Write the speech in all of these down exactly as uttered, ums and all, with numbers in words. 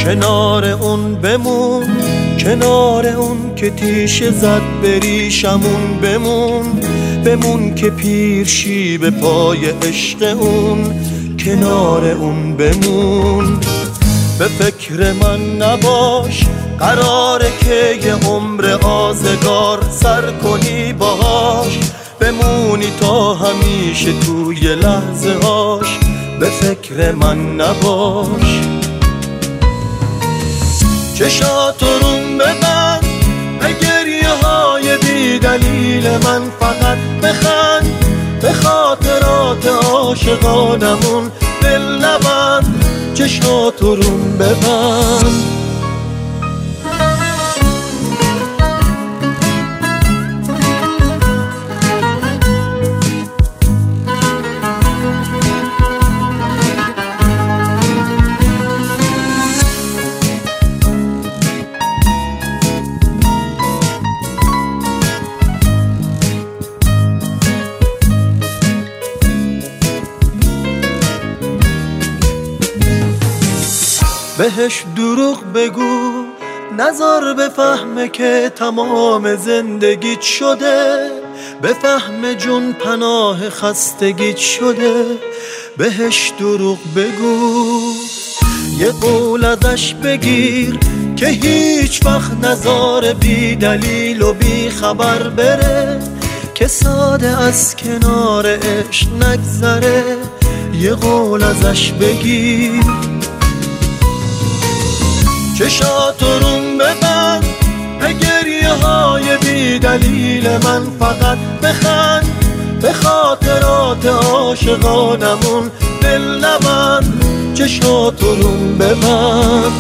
کنار اون بمون، کنار اون که تیشه زد بریشمون بمون، بمون که پیر شی به پای عشق اون، کنار اون بمون. به فکر من نباش، قراره که یه عمر آزگار سر کنی باهاش، بمونی تا همیشه توی لحظه هاش، به فکر من نباش. چشاتو روم ببند، به گریه های بی دلیل من فقط بخند، به خاطرات عاشقانمون دل نبند. چشاتو روم ببند. بهش دروغ بگو، نذار بفهمه که تمام زندگیت شده، بفهمه جون پناه خستگیت شده. بهش دروغ بگو، یه قول ازش بگیر که هیچ وقت نذار بی دلیل و بی خبر بره، که ساده از کنار عشق نگذره. یه قول ازش بگیر. چشاتو روم ببند، به گریه های بی دلیل من فقط بخند، به خاطرات عاشقانمون دل نبند. چشاتو روم ببند.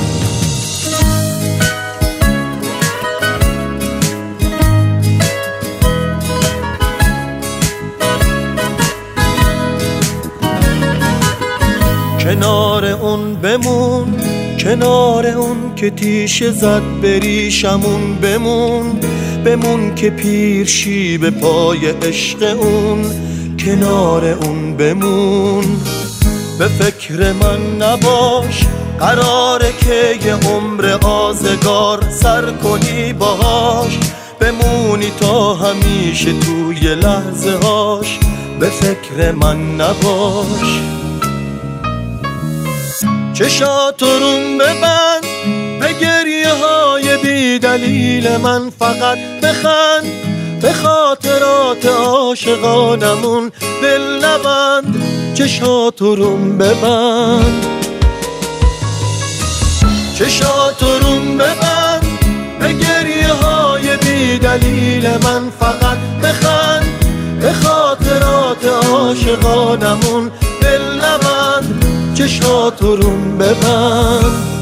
کنار اون بمون، کنار اون که تیشه زد بریشمون بمون، بمون که پیر شی به پای عشق اون، کنار اون بمون. به فکر من نباش، قراره که یه عمر آزگار سر کنی باهاش، بمونی تا همیشه توی لحظه هاش، به فکر من نباش. چشاتو روم ببند، به گریه های بی دلیل من فقط بخند، به خاطرات عاشقانمون دل نبند. چشاتو روم ببند. چشاتو روم ببند، به گریه های بی دلیل من فقط بخند، به خاطرات عاشقانمون دل نبند. چشاتو روم ببند.